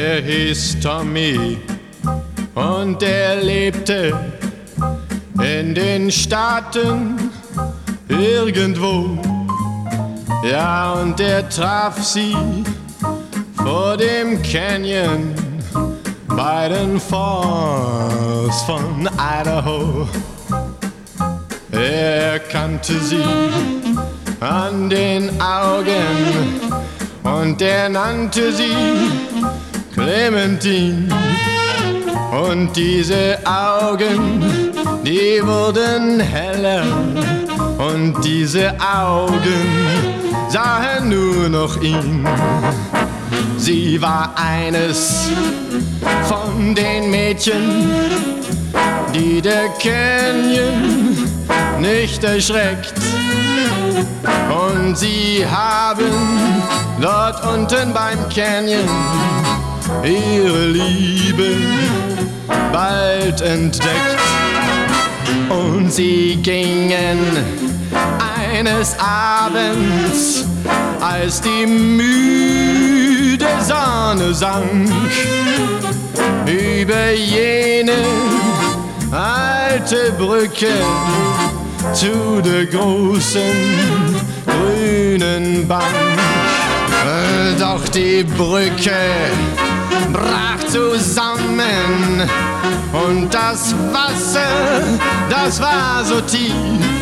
Er hieß Tommy und er lebte in den Staaten irgendwo. Ja, und er traf sie vor dem Canyon bei den Falls von Idaho. Er kannte sie an den Augen und er nannte sie Clementine. Und diese Augen, die wurden heller und diese Augen sahen nur noch ihn. Sie war eines von den Mädchen, die der Canyon nicht erschreckt. Und sie haben dort unten beim Canyon ihre Liebe bald entdeckt. Und sie gingen eines Abends, als die müde Sonne sank, über jene alte Brücke zu der großen grünen Bank. Doch die Brücke brach zusammen und das Wasser, das war so tief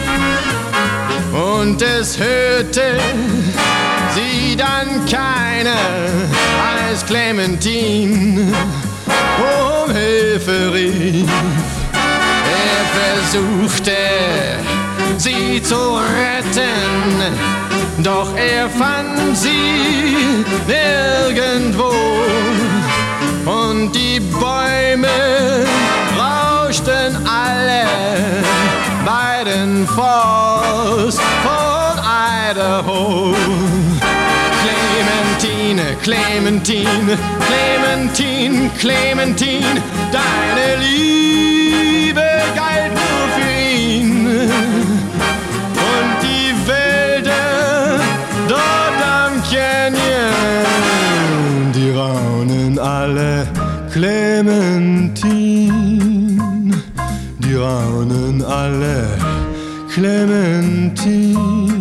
und es hörte sie dann keiner als Clementine um Hilfe rief. Er versuchte sie zu retten, doch er fand sie nirgendwo. Und die Bäume rauschten alle bei den Falls von Idaho. Clementine, Clementine, Clementine, Clementine, deine Liebe galt nur für ihn. Und die Wälder dort am Canyon, die raunen alle Clementine, die raunen alle Clementine.